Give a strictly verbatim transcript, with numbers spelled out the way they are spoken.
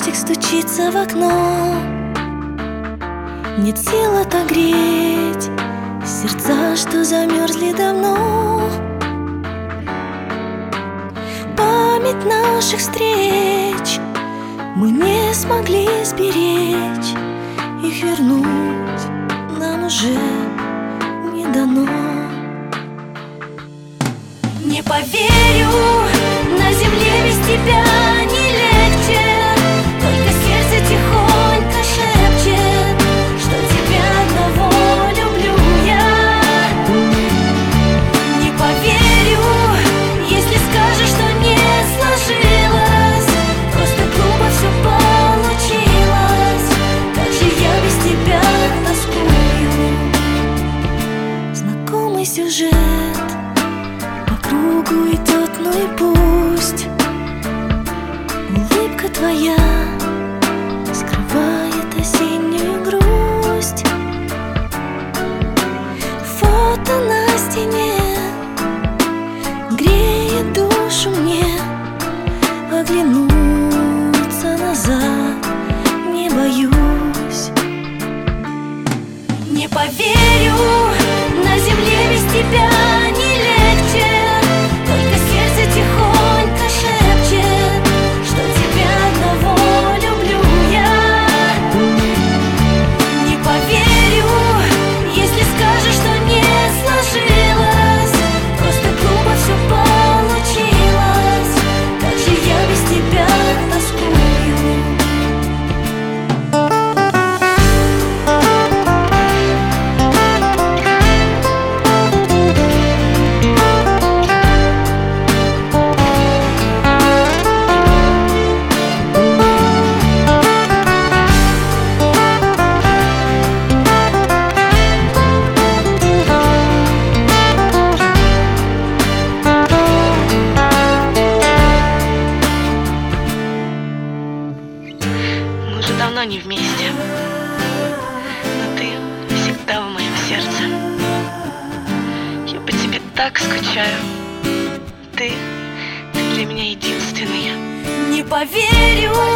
дождик стучится в окно, нет сил отогреть сердца, что замерзли давно. Память наших встреч мы не смогли сберечь, их вернуть нам уже не дано. Не поверю, на земле без тебя не легче, только сердце тихонько шепчет, что тебя одного люблю я. Не поверю, если скажешь, что не сложилось, просто глупо все получилось. Как же я без тебя тоскую. Знакомый сюжет по кругу идет, ну и пусть. Улыбка твоя скрывает осеннюю грусть. Фото на стене греет душу мне, оглянуться назад не боюсь. Не поверю, на земле без тебя не легче, только сердце тихонько шепчет, что тебя одного люблю я. Не поверю, если скажешь, что не сложилось, просто глупо все получилось. Как же я без тебя тоскую. Мы уже давно не вместе, но ты всегда в моем сердце. Я по тебе так скучаю. Ты, ты для меня единственный. Не поверю,